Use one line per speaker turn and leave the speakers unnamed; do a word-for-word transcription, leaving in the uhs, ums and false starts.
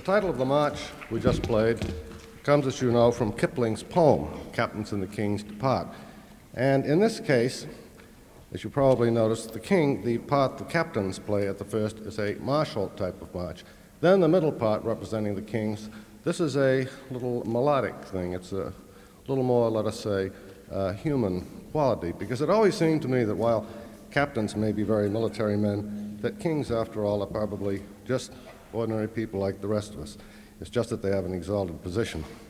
title of the march we just played comes, as you know, from Kipling's poem, Captains and the Kings Depart. And in this case, as you probably noticed, the king, the part the captains play at the first is a martial type of march. Then the middle part, representing the kings, this is a little melodic thing. It's a little more, let us say, uh, human quality, because it always seemed to me that while captains may be very military men, that kings, after all, are probably just ordinary people like the rest of us. It's just that they have an exalted position.